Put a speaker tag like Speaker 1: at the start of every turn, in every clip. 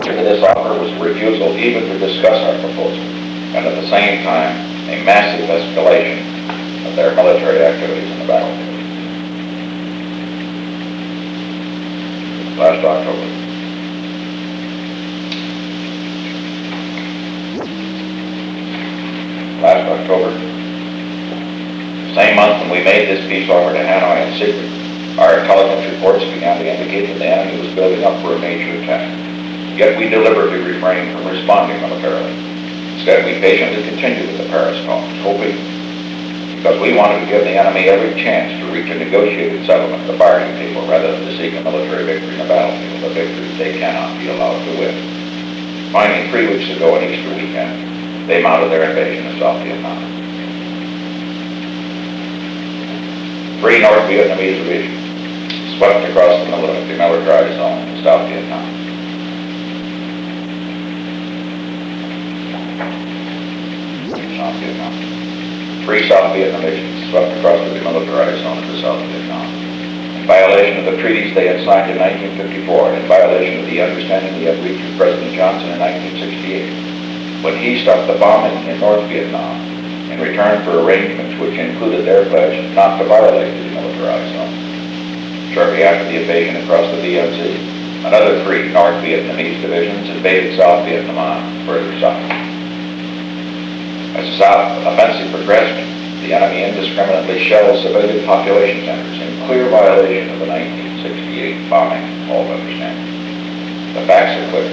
Speaker 1: answer to this offer was a refusal even to discuss our proposal, and at the same time, a massive escalation of their military activities in the battlefield. Last October. Same month when we made this peace offer to Hanoi in secret, our intelligence reports began to indicate that the enemy was building up for a major attack. Yet we deliberately refrained from responding militarily. Instead, we patiently continued with the Paris talks, hoping, because we wanted to give the enemy every chance to reach a negotiated settlement at the bargaining table rather than to seek a military victory in the battlefield, a victory they cannot be allowed to win. Finally, 3 weeks ago on Easter weekend, they mounted their invasion of South Vietnam. 3 North Vietnamese divisions swept across the demilitarized zone in South Vietnam. South Vietnam. 3 South Vietnamese swept across the demilitarized zone into South Vietnam. In violation of the treaties they had signed in 1954 and in violation of the understanding they had reached with President Johnson in 1968, when he stopped the bombing in North Vietnam in return for arrangements which included their pledge not to violate the demilitarized zone. Shortly after the invasion across the DMZ, another 3 North Vietnamese divisions invaded South Vietnam further south. As the South offensive progressed, the enemy indiscriminately shelled civilian population centers in clear violation of the 1968 bombing halt understanding. The facts are clear.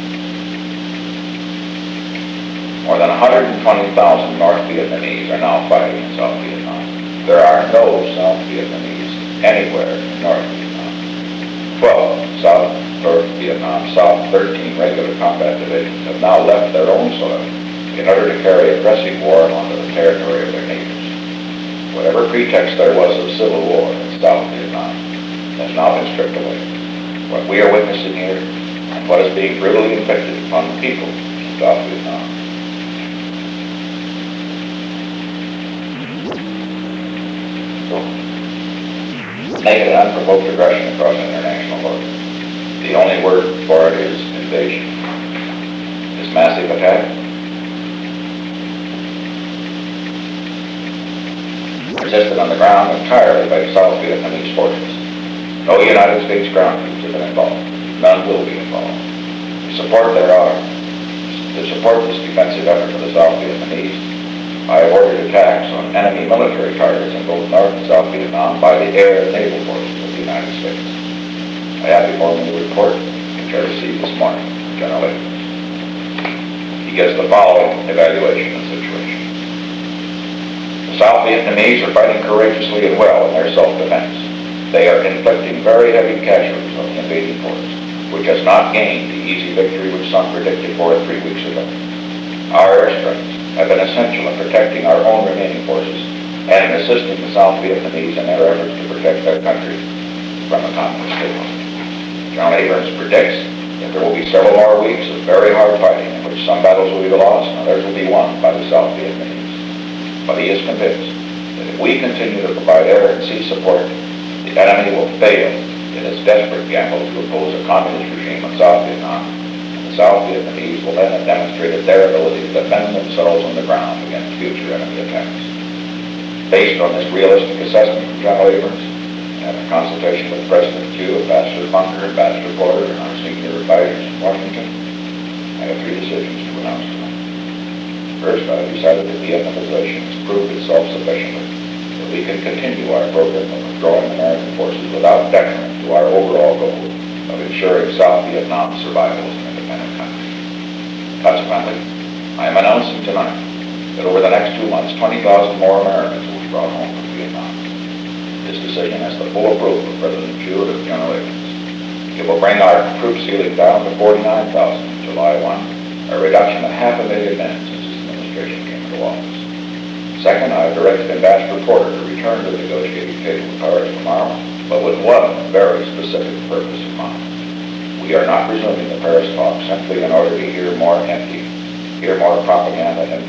Speaker 1: More than 120,000 North Vietnamese are now fighting in South Vietnam. There are no South Vietnamese anywhere in North Vietnam. 12 South North Vietnam South 13 regular combat divisions have now left their own soil in order to carry aggressive war onto the territory of their neighbors. Whatever pretext there was of civil war in South Vietnam has now been stripped away. What we are witnessing here and what is being brutally inflicted upon the people of South Vietnam. So, naked and unprovoked aggression across international borders. The only word for it is invasion. This massive attack resisted on the ground entirely by South Vietnamese forces. No United States ground troops have been involved. None will be involved. To support this defensive effort of the South Vietnamese, I have ordered attacks on enemy military targets in both North and South Vietnam by the air and naval forces of the United States. I have before me a report which I received this morning from General Abrams. He gives the following evaluation of the situation. The South Vietnamese are fighting courageously and well in their self-defense. They are inflicting very heavy casualties on the invading force, which has not gained the easy victory which some predicted for it 3 weeks ago. Our airstrikes have been essential in protecting our own remaining forces and in assisting the South Vietnamese in their efforts to protect their country from a communist takeover. General Abrams predicts that there will be several more weeks of very hard fighting in which some battles will be lost and others will be won by the South Vietnamese. But he is convinced that if we continue to provide air and sea support, the enemy will fail in its desperate gamble to oppose a communist regime in South Vietnam. And the South Vietnamese will then have demonstrated their ability to defend themselves on the ground against future enemy attacks. Based on this realistic assessment from General Abrams, and in consultation with President Thieu, Ambassador Bunker, Ambassador Porter, and our senior advisors in Washington, I have 3 decisions to announce tonight. First, I have decided that Vietnamization has proved itself sufficiently that we can continue our program of withdrawing American forces without detriment to our overall goal of ensuring South Vietnam's survival as an independent country. Consequently, I am announcing tonight that over the next 2 months, 20,000 more Americans will be brought home from Vietnam. This decision has the full approval of President Thieu and General Abrams. It will bring our troop ceiling down to 49,000 on July 1, a reduction of 500,000 men since came into office. Second, I have directed Ambassador Porter to return to the negotiating table with Paris tomorrow, but with one very specific purpose in mind. We are not resuming the Paris talks simply in order to hear more empty propaganda and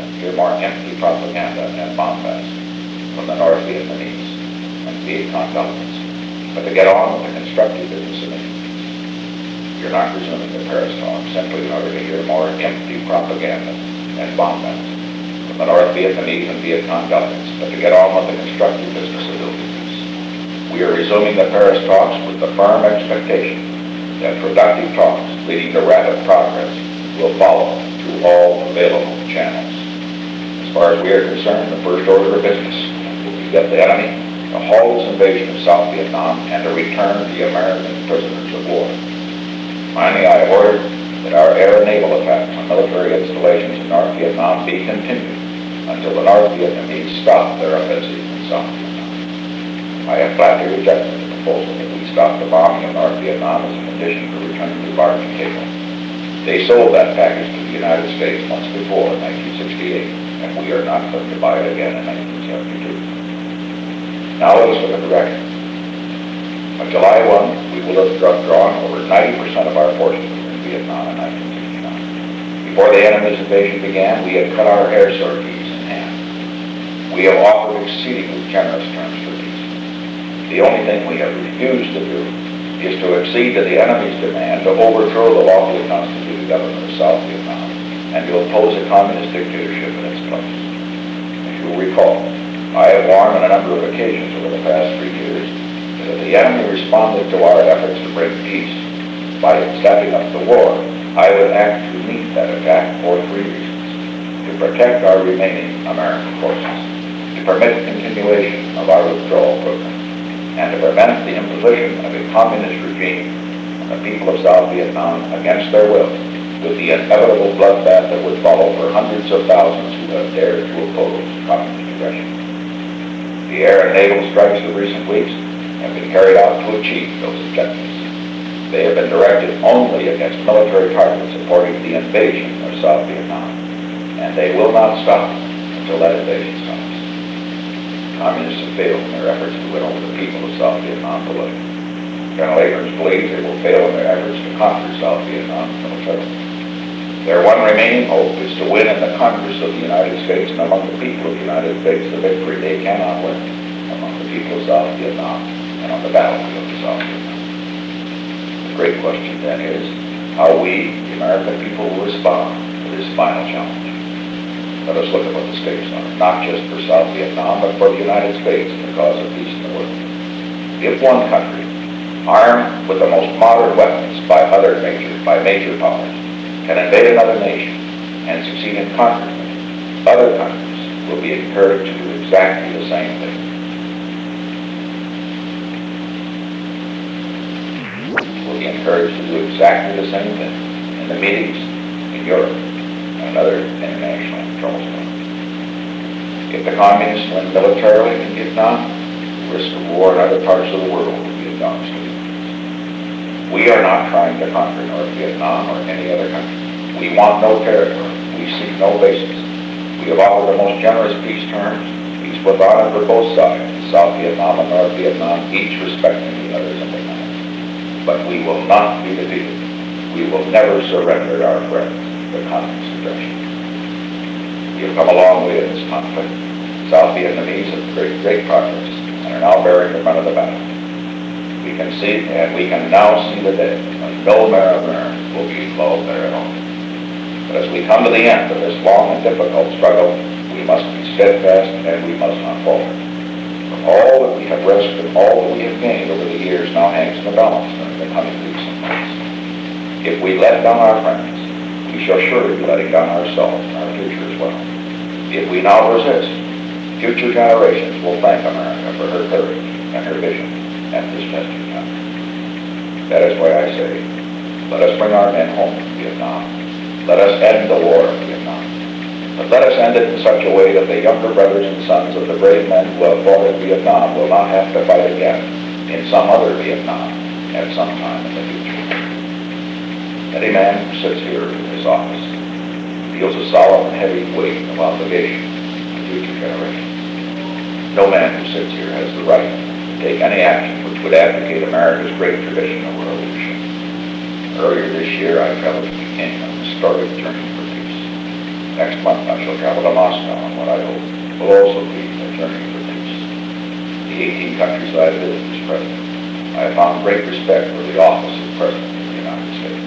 Speaker 1: bombast from the North Vietnamese and Viet Cong governments, but to get on with the constructive business initiatives. We are not resuming the Paris talks simply in order to hear more empty propaganda and bombardment from the North Vietnamese and Viet Cong governments, but to get on with the constructive business of building peace. We are resuming the Paris talks with the firm expectation that productive talks leading to rapid progress will follow through all available channels. As far as we are concerned, the first order of business will be get the enemy to halt its invasion of South Vietnam and to return the American prisoners of war. Finally, I have ordered that our air and naval attacks on military installations in North Vietnam be continued until the North Vietnamese stop their offensive in South Vietnam. I have flatly rejected the proposal that we stop the bombing of North Vietnam as a condition for returning to barge and cable. They sold that package to the United States once before in 1968, and we are not going to buy it again in 1972. Now let us look at the record. On July 1, we will have drawn over 90% of our forces in Vietnam in 1969. Before the enemy's invasion began, we had cut our air sorties in half. We have offered exceedingly generous terms for peace. The only thing we have refused to do is to accede to the enemy's demand to overthrow the lawfully constituted government of South Vietnam and to oppose a communist dictatorship in its place. If you will recall, I have warned on a number of occasions over the past 3 years that if the enemy responded to our efforts to bring peace by stepping up the war, I would act to meet that attack for 3 reasons: to protect our remaining American forces, to permit continuation of our withdrawal program, and to prevent the imposition of a communist regime on the people of South Vietnam against their will, with the inevitable bloodbath that would follow for hundreds of thousands who have dared to oppose communist aggression. The air and naval strikes of recent weeks have been carried out to achieve those objectives. They have been directed only against military targets supporting the invasion of South Vietnam, and they will not stop until that invasion stops. Communists have failed in their efforts to win over the people of South Vietnam politically. General Abrams believes they will fail in their efforts to conquer South Vietnam militarily. Their one remaining hope is to win in the Congress of the United States and among the people of the United States the victory they cannot win among the people of South Vietnam and on the battlefield of South Vietnam. The great question then is how we, the American people, will respond to this final challenge. Let us look at what the stakes are, not just for South Vietnam, but for the United States and the cause of peace in the world. If one country, armed with the most modern weapons by major powers, can invade another nation and succeed in conquering it, other countries will be encouraged to do exactly the same thing. Will be encouraged to do exactly the same thing in the meetings in Europe and other international troubles. If the communists win militarily in Vietnam, the risk of war in other parts of the world will be enormously. We are not trying to conquer North Vietnam or any other country. We want no territory. We seek no bases. We have offered the most generous peace terms, peace with honor for both sides, South Vietnam and North Vietnam, each respecting the others in the land. But we will not be defeated. We will never surrender our friends to communist aggression. We have come a long way in this conflict. South Vietnamese have made great progress and are now bearing the brunt of the battle. We can see, and we can now see the day when no American will be involved there at all. But as we come to the end of this long and difficult struggle, we must be steadfast and we must not falter. For all that we have risked and all that we have gained over the years now hangs in the balance during the coming weeks and months. If we let down our friends, we shall surely be letting down ourselves and our future as well. If we now resist, future generations will thank America for her courage and her vision at this testing time. That is why I say, let us bring our men home to Vietnam. Let us end the war in Vietnam. But let us end it in such a way that the younger brothers and sons of the brave men who have fought in Vietnam will not have to fight again in some other Vietnam at some time in the future. Any man who sits here in this office feels a solemn and heavy weight of obligation to future generations. No man who sits here has the right to take any action which would advocate America's great tradition of world leadership. Earlier this year, I traveled to Peking on a historic journey for peace. Next month, I shall travel to Moscow on what I hope will also be a journey for peace. The 18 countries I visited as president, I have found great respect for the office of President of the United States.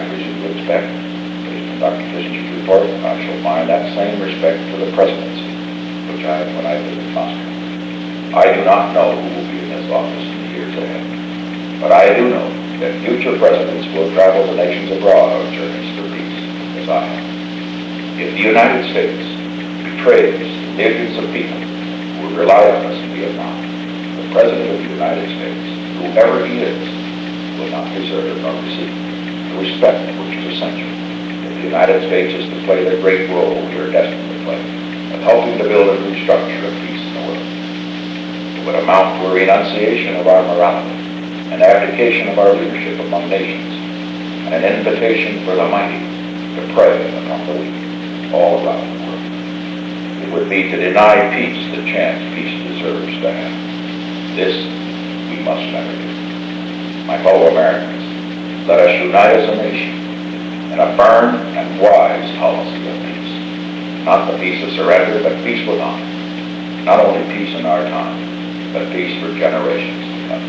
Speaker 1: I reasonably expect, based on Dr. Kissinger's report, I shall find that same respect for the presidency, which I had when I visited Moscow. I do not know who will be in this office in the years ahead, but I do know that future presidents will travel the nations abroad on journeys for peace, as I have. If the United States betrays the millions of people who rely on us in Vietnam, the President of the United States, whoever he is, will not deserve nor receive the respect which is essential if the United States is to play the great role we are destined to play of helping to build a new structure of peace in the world. It would amount to a renunciation of our morality, an abdication of our leadership among nations, and an invitation for the mighty to prey upon the weak all around the world. It would be to deny peace the chance peace deserves to have. This we must never do. My fellow Americans, let us unite as a nation in a firm and wise policy of peace. Not the peace of surrender, but peace with honor. Not only peace in our time, but peace for generations